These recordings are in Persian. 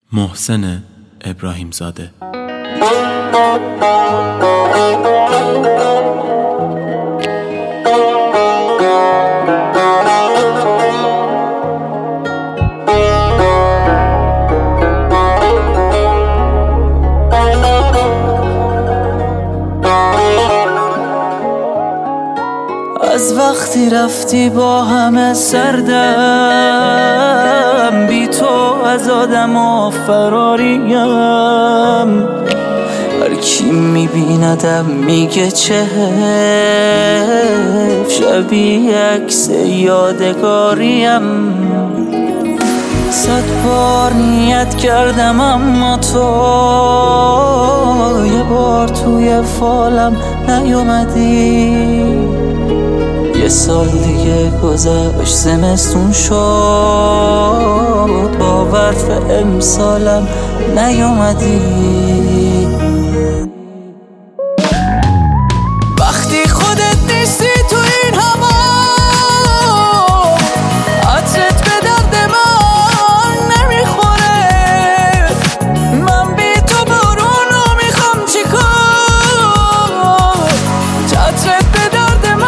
محسن ابراهیم زاده. از وقتی رفتی با همه سردم، بی تو از آدم ها فراریم. هر کی میبیندم میگه چه حیف، شبیه عکس یادگاریم. 100 بار نیت کردم اما تو یه بار توی فالم نیومدی. 1 سال دیگه گذشت، زمستون شد، باور به امسالم نیومدی. وقتی خودت نیستی تو این هوا، عطرت به درد من نمیخوره. من بی تو بارونو میخوام چیکار، عطرت به درد من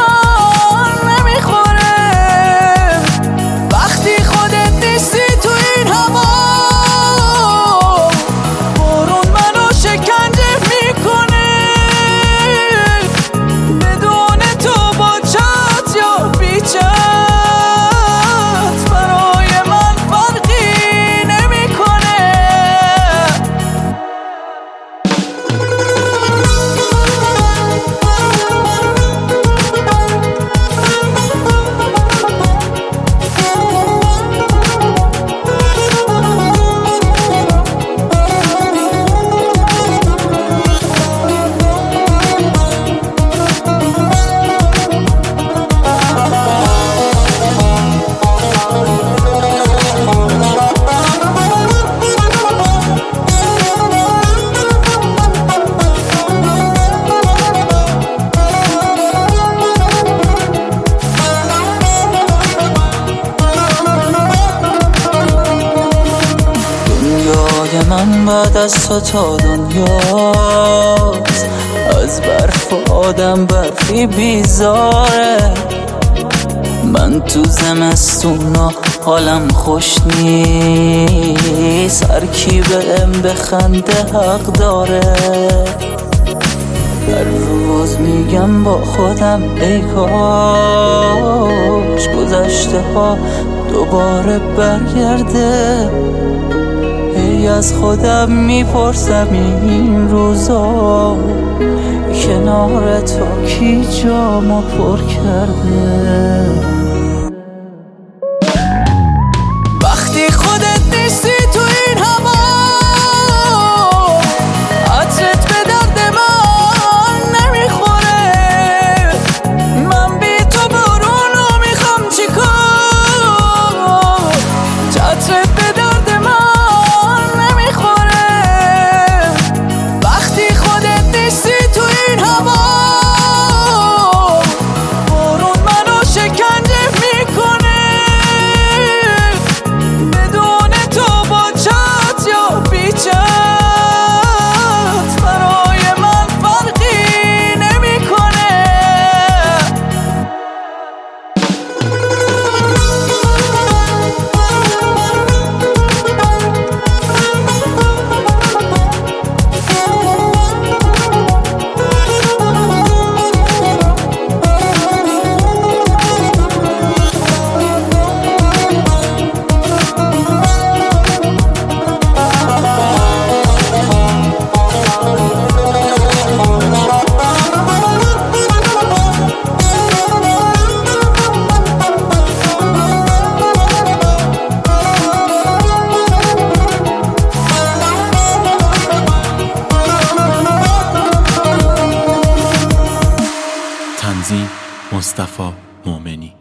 من بعد از تو تا دنیاست. از برف آدم برفی بیزاره. من تو زمستونا حالم خوش نیست. هر کی بهم بخنده حق داره. هر روز میگم با خودم ای کاش گذشته ها دوباره برگرده. از خودم میپرسم این روزا کنار تو کی جامو پر کرده. وقتی خودت نیستی تو این هوا، عطرت به درد من نمیخوره. من بی تو بارونو میخوام چیکار، عطرت به درد من تنظیم مصطفی مومنی.